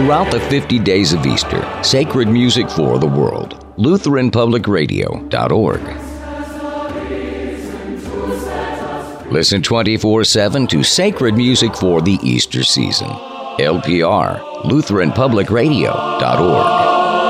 Throughout the 50 days of Easter, sacred music for the world. LutheranPublicRadio.org. Listen 24/7 to sacred music for the Easter season. LPR, LutheranPublicRadio.org.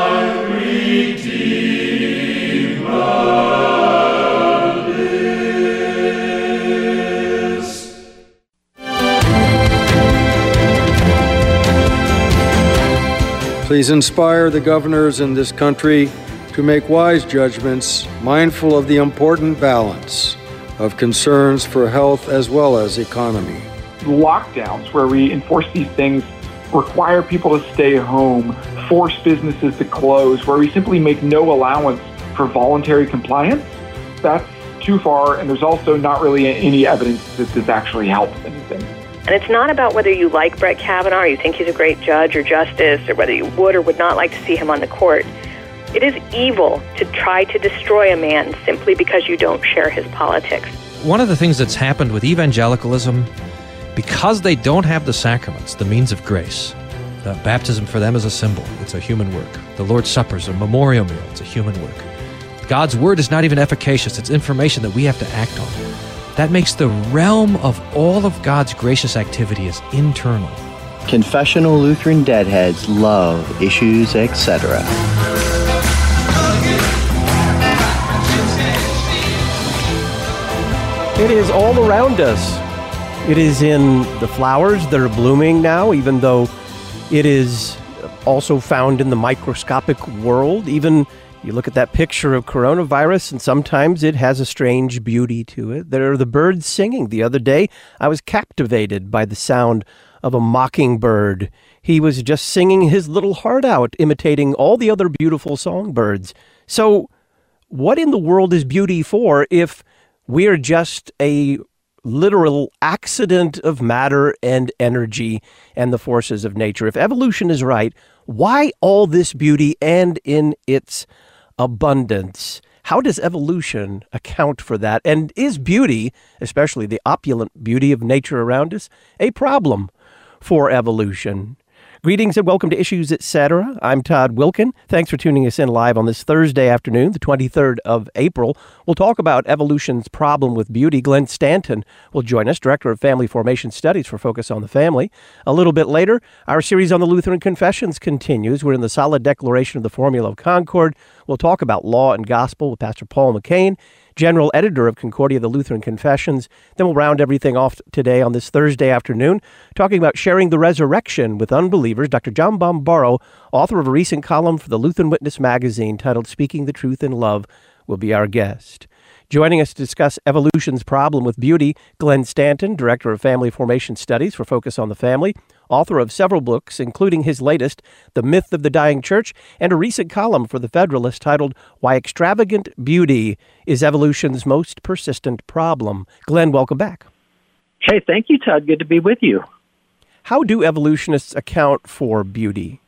Please inspire the governors in this country to make wise judgments, mindful of the important balance of concerns for health as well as economy. Lockdowns, where we enforce these things, require people to stay home, force businesses to close, where we simply make no allowance for voluntary compliance, that's too far, and there's also not really any evidence that this actually helps anything. And it's not about whether you like Brett Kavanaugh, or you think he's a great judge or justice, or whether you would or would not like to see him on the court. It is evil to try to destroy a man simply because you don't share his politics. One of the things that's happened with evangelicalism, because they don't have the sacraments, the means of grace, baptism for them is a symbol. It's a human work. The Lord's Supper is a memorial meal. It's a human work. God's word is not even efficacious. It's information that we have to act on. That makes the realm of all of God's gracious activity as internal. Confessional Lutheran Deadheads love issues, etc. It is all around us. It is in the flowers that are blooming now, even though it is also found in the microscopic world. Even you look at that picture of coronavirus, and sometimes it has a strange beauty to it. There are the birds singing. The other day, I was captivated by the sound of a mockingbird. He was just singing his little heart out, imitating all the other beautiful songbirds. So what in the world is beauty for if we're just a literal accident of matter and energy and the forces of nature? If evolution is right, why all this beauty and in its abundance? How does evolution account for that? And is beauty, especially the opulent beauty of nature around us, a problem for evolution? Greetings and welcome to Issues Etc. I'm Todd Wilkin. Thanks for tuning us in live on this Thursday afternoon, the 23rd of April. We'll talk about evolution's problem with beauty. Glenn Stanton will join us, Director of Family Formation Studies for Focus on the Family. A little bit later, our series on the Lutheran Confessions continues. We're in the solid declaration of the Formula of Concord. We'll talk about law and gospel with Pastor Paul McCain, General Editor of Concordia, the Lutheran Confessions. Then we'll round everything off today on this Thursday afternoon, talking about sharing the resurrection with unbelievers. Dr. John Bombaro, author of a recent column for the Lutheran Witness magazine titled Speaking the Truth in Love, will be our guest. Joining us to discuss evolution's problem with beauty, Glenn Stanton, Director of Family Formation Studies for Focus on the Family, author of several books, including his latest, The Myth of the Dying Church, and a recent column for The Federalist titled Why Extravagant Beauty is Evolution's Most Persistent Problem. Glenn, welcome back. Hey, thank you, Todd. Good to be with you. How do evolutionists account for beauty?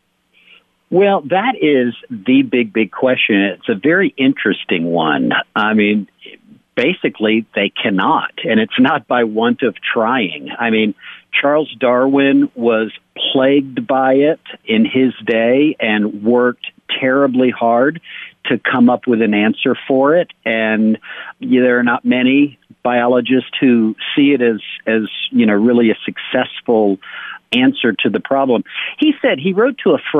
Well, that is the big question. It's a very interesting one. I mean, basically, they cannot, and it's not by want of trying. I mean, Charles Darwin was plagued by it in his day and worked terribly hard to come up with an answer for it. And there are not many biologists who see it as really a successful answer to the problem. He wrote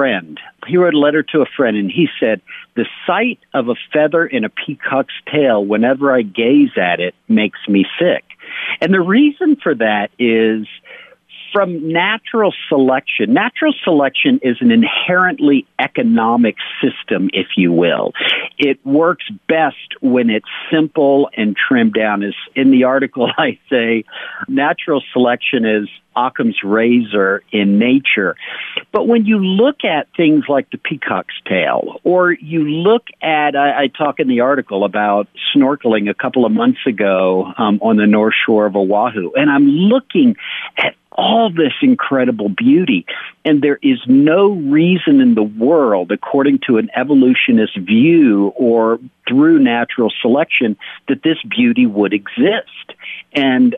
a letter to a friend, and he said, "The sight of a feather in a peacock's tail, whenever I gaze at it, makes me sick." And the reason for that is from natural selection. Natural selection is an inherently economic system, if you will. It works best when it's simple and trimmed down. As in the article, I say natural selection is Occam's razor in nature. But when you look at things like the peacock's tail, or you look at, I talk in the article about snorkeling a couple of months ago on the north shore of Oahu, and I'm looking at all this incredible beauty, and there is no reason in the world, according to an evolutionist view or through natural selection, that this beauty would exist. And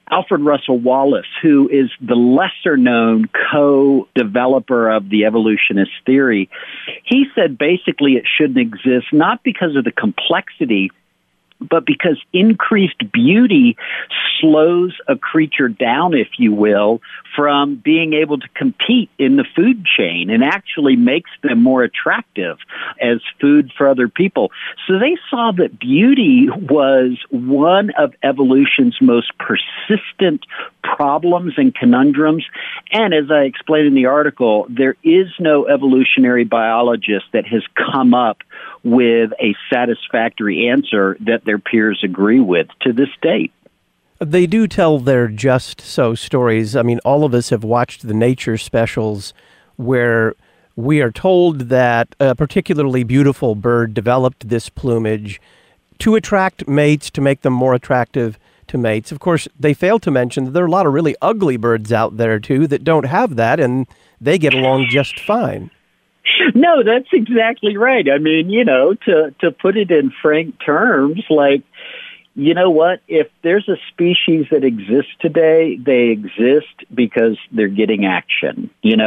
Alfred Russel Wallace, who is the lesser-known co-developer of the evolutionist theory, he said basically it shouldn't exist, not because of the complexity, but because increased beauty slows a creature down, if you will, from being able to compete in the food chain and actually makes them more attractive as food for other people. So they saw that beauty was one of evolution's most persistent problems and conundrums. And as I explained in the article, there is no evolutionary biologist that has come up with a satisfactory answer that their peers agree with to this date. They do tell their just so stories. I mean, all of us have watched the nature specials where we are told that a particularly beautiful bird developed this plumage to attract mates, to make them more attractive to mates. Of course, they fail to mention that there are a lot of really ugly birds out there, too, that don't have that, and they get along just fine. No, that's exactly right. I mean, to put it in frank terms, like, you know what? If there's a species that exists today, they exist because they're getting action,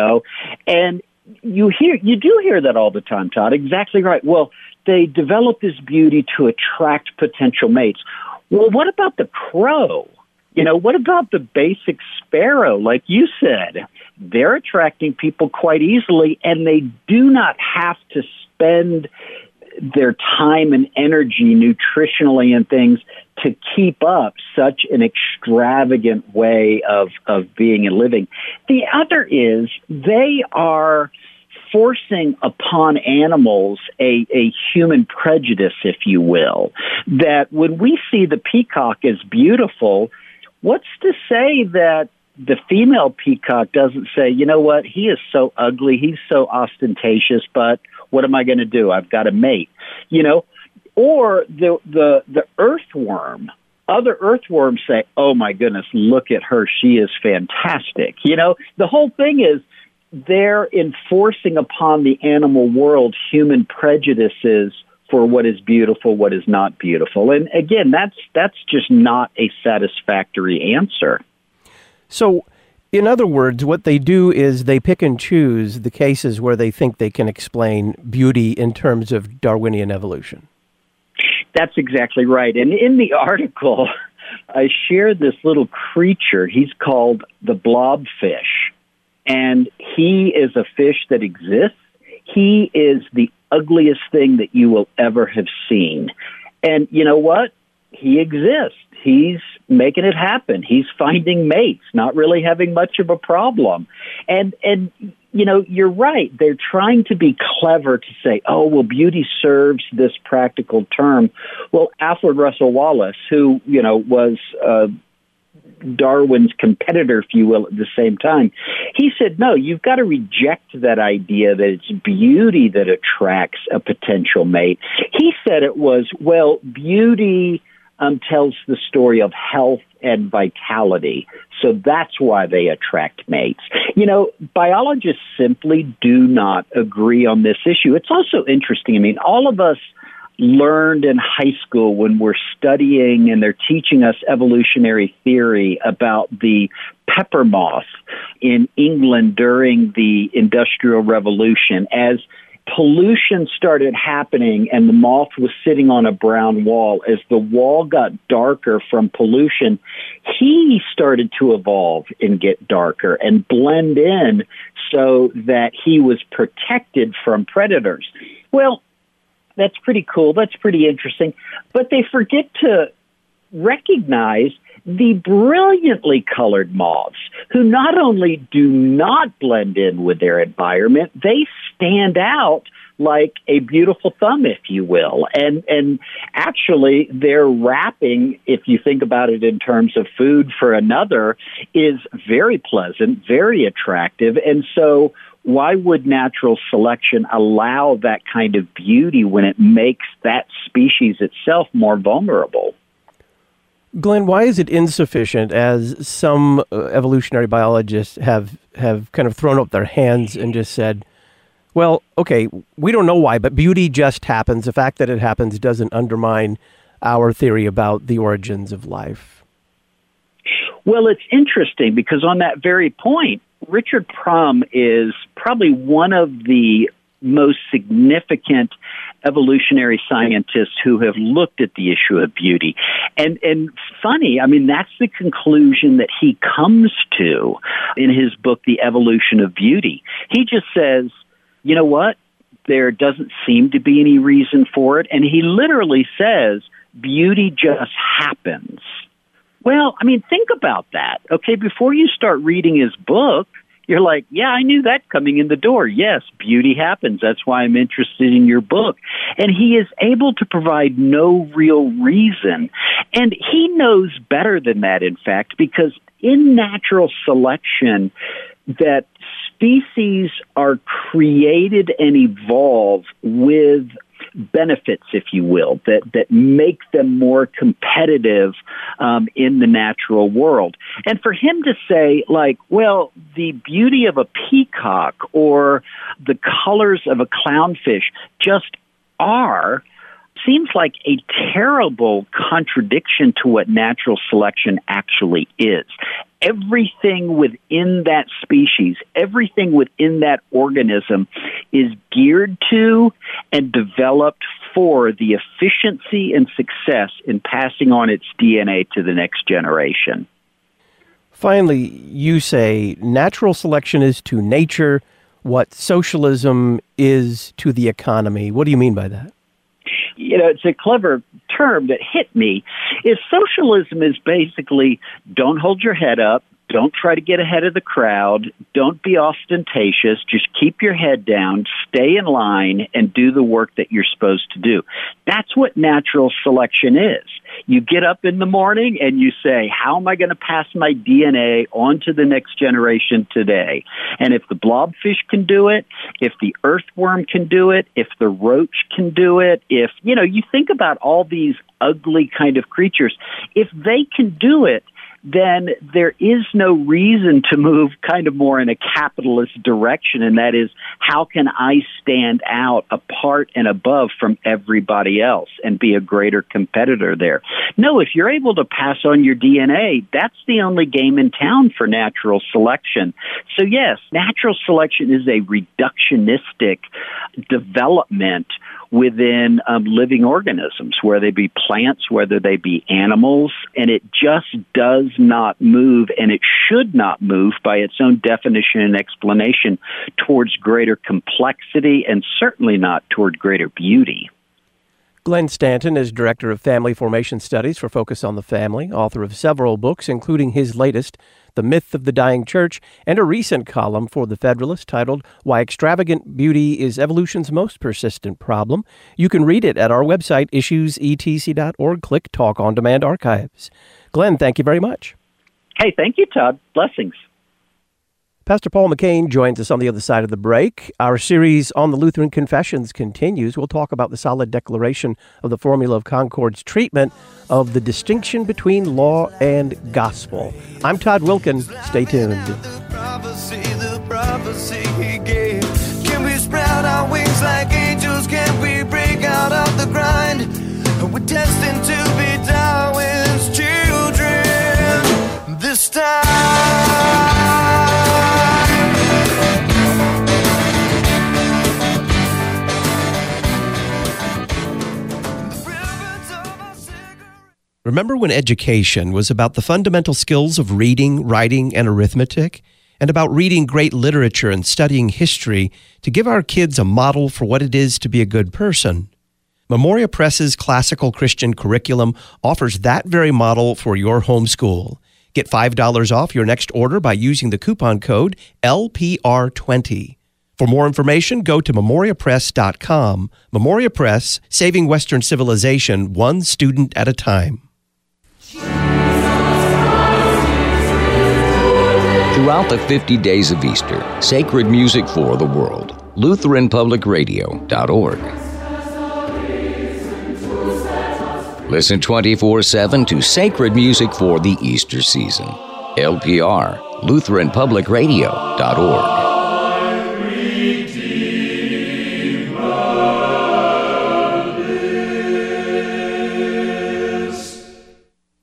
And you do hear that all the time, Todd. Exactly right. Well, they develop this beauty to attract potential mates. Well, what about the crow? What about the basic sparrow? Like you said, they're attracting people quite easily, and they do not have to spend their time and energy nutritionally and things to keep up such an extravagant way of being and living. The other is they are forcing upon animals a human prejudice, if you will, that when we see the peacock as beautiful, what's to say that the female peacock doesn't say, you know what, he is so ugly, he's so ostentatious, but what am I going to do? I've got to mate, Or the earthworm. Other earthworms say, oh my goodness, look at her, she is fantastic. The whole thing is they're enforcing upon the animal world human prejudices for what is beautiful, what is not beautiful. And again, that's just not a satisfactory answer. So, in other words, what they do is they pick and choose the cases where they think they can explain beauty in terms of Darwinian evolution. That's exactly right. And in the article, I shared this little creature. He's called the blobfish. And he is a fish that exists. He is the ugliest thing that you will ever have seen. And you know what? He exists. He's making it happen. He's finding mates, not really having much of a problem. And you're right. They're trying to be clever to say, oh, well, beauty serves this practical term. Well, Alfred Russel Wallace, who, was Darwin's competitor, if you will, at the same time, he said, no, you've got to reject that idea that it's beauty that attracts a potential mate. He said it was, well, beauty tells the story of health and vitality. So that's why they attract mates. Biologists simply do not agree on this issue. It's also interesting. I mean, all of us learned in high school when we're studying and they're teaching us evolutionary theory about the pepper moth in England during the Industrial Revolution. As pollution started happening and the moth was sitting on a brown wall, as the wall got darker from pollution, he started to evolve and get darker and blend in so that he was protected from predators. Well, that's pretty cool. That's pretty interesting. But they forget to recognize the brilliantly colored moths who not only do not blend in with their environment, they stand out like a beautiful thumb, if you will. And actually, their wrapping, if you think about it in terms of food for another, is very pleasant, very attractive. And so why would natural selection allow that kind of beauty when it makes that species itself more vulnerable? Glenn, why is it insufficient, as some evolutionary biologists have kind of thrown up their hands and just said, well, okay, we don't know why, but beauty just happens. The fact that it happens doesn't undermine our theory about the origins of life. Well, it's interesting because on that very point, Richard Prum is probably one of the most significant evolutionary scientists who have looked at the issue of beauty. And funny, I mean, that's the conclusion that he comes to in his book, The Evolution of Beauty. He just says, you know what? There doesn't seem to be any reason for it. And he literally says, beauty just happens. Well, I mean, think about that. Okay, before you start reading his book, you're like, yeah, I knew that coming in the door. Yes, beauty happens. That's why I'm interested in your book. And he is able to provide no real reason. And he knows better than that, in fact, because in natural selection, that species are created and evolve with benefits, if you will, that make them more competitive in the natural world. And for him to say, like, well, the beauty of a peacock or the colors of a clownfish just are, seems like a terrible contradiction to what natural selection actually is. Everything within that species, everything within that organism is geared to and developed for the efficiency and success in passing on its DNA to the next generation. Finally, you say natural selection is to nature what socialism is to the economy. What do you mean by that? You know, it's a clever term that hit me. Is socialism is basically don't hold your head up, don't try to get ahead of the crowd, don't be ostentatious, just keep your head down, stay in line, and do the work that you're supposed to do. That's what natural selection is. You get up in the morning and you say, how am I going to pass my DNA on to the next generation today? And if the blobfish can do it, if the earthworm can do it, if the roach can do it, if, you know, you think about all these ugly kind of creatures, if they can do it, then there is no reason to move kind of more in a capitalist direction, and that is, how can I stand out apart and above from everybody else and be a greater competitor there? No, if you're able to pass on your DNA, that's the only game in town for natural selection. So yes, natural selection is a reductionistic development within living organisms, whether they be plants, whether they be animals, and it just does not move, and it should not move by its own definition and explanation towards greater complexity and certainly not toward greater beauty. Glenn Stanton is Director of Family Formation Studies for Focus on the Family, author of several books, including his latest, The Myth of the Dying Church, and a recent column for The Federalist titled Why Extravagant Beauty is Evolution's Most Persistent Problem. You can read it at our website, issuesetc.org. Click Talk on Demand Archives. Glenn, thank you very much. Hey, thank you, Todd. Blessings. Pastor Paul McCain joins us on the other side of the break. Our series on the Lutheran Confessions continues. We'll talk about the solid declaration of the Formula of Concord's treatment of the distinction between law and gospel. I'm Todd Wilkin. Stay tuned. The prophecy he gave. Can we sprout our wings like angels? Can we break out of the grind? We're destined to be Darwin's children this time. Remember when education was about the fundamental skills of reading, writing, and arithmetic, and about reading great literature and studying history to give our kids a model for what it is to be a good person? Memoria Press's classical Christian curriculum offers that very model for your homeschool. Get $5 off your next order by using the coupon code LPR20. For more information, go to memoriapress.com. Memoria Press, saving Western civilization one student at a time. Throughout the 50 days of Easter, sacred music for the world. LutheranPublicRadio.org. Listen 24/7 to sacred music for the Easter season. LPR, LutheranPublicRadio.org.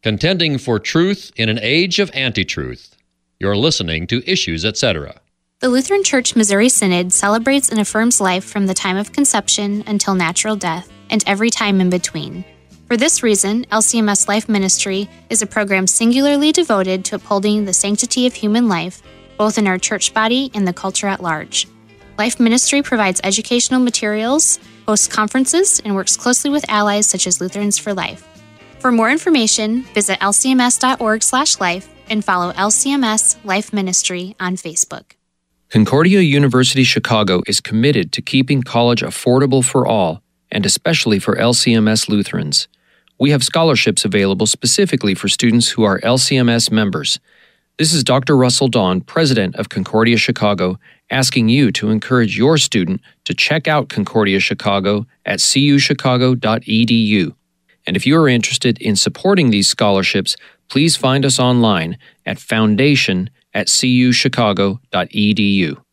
Contending for truth in an age of anti-truth. You're listening to Issues, Etc. The Lutheran Church Missouri Synod celebrates and affirms life from the time of conception until natural death and every time in between. For this reason, LCMS Life Ministry is a program singularly devoted to upholding the sanctity of human life, both in our church body and the culture at large. Life Ministry provides educational materials, hosts conferences, and works closely with allies such as Lutherans for Life. For more information, visit lcms.org/life and follow LCMS Life Ministry on Facebook. Concordia University Chicago is committed to keeping college affordable for all, and especially for LCMS Lutherans. We have scholarships available specifically for students who are LCMS members. This is Dr. Russell Dawn, president of Concordia Chicago, asking you to encourage your student to check out Concordia Chicago at cuchicago.edu. And if you are interested in supporting these scholarships, please find us online at foundation@cuchicago.edu.